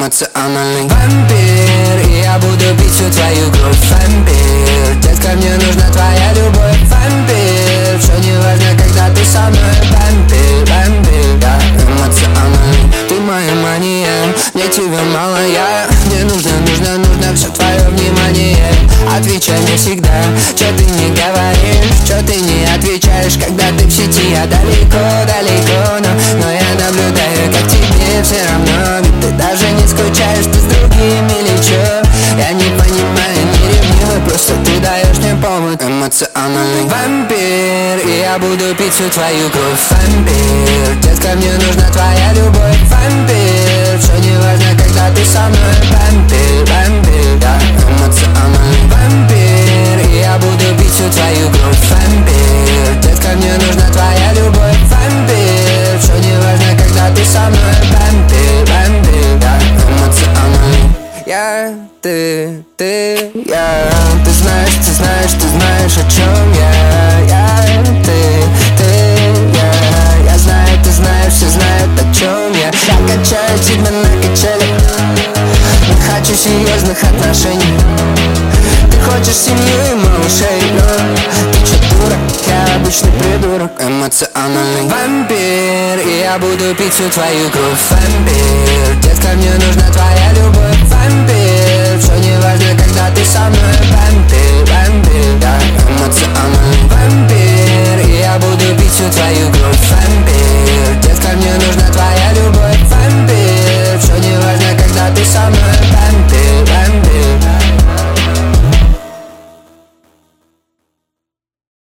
эмоциональный вампир. И я буду пить всю твою кровь, вампир. Детка, мне нужна твоя любовь, вампир. Все не важно, когда ты со мной, вампир, вампир. Я эмоциональный, ты моя мания. Мне тебя мало, мне нужно все твое внимание. Отвечай мне всегда, что ты не говоришь, что ты не отвечаешь, когда ты в сети. Я далеко, но я наблюдаю, как тебе все равно. Ведь ты даже не скучаешь, ты с другими или чё? Я не понимаю, не ревнивый, просто ты даешь мне повод. Эмоциональный вампир. И я буду пить всю твою кровь, вампир. Детка, мне нужна твоя любовь, вампир. Все не важно, когда ты со мной, вампир, вампир. Я эмоциональный вампир. И я буду пить всю твою кровь, вампир. Детка, мне нужна твоя любовь, вампир. Все не важно, когда ты со мной, вампир, вампир. Я эмоциональный. Я, ты, я. Ты знаешь, о чем я, ты, я знаю, ты знаешь, все знают, о чем я. Я качаю тебя на качели, не хочу серьезных отношений. Ты хочешь семью и малышей, но ты че дура, я обычный придурок. Эмоциональный вампир. И я буду пить всю твою кровь, вампир. Детка, мне нужна твоя любовь, вампир. Все не важно, когда ты со мной,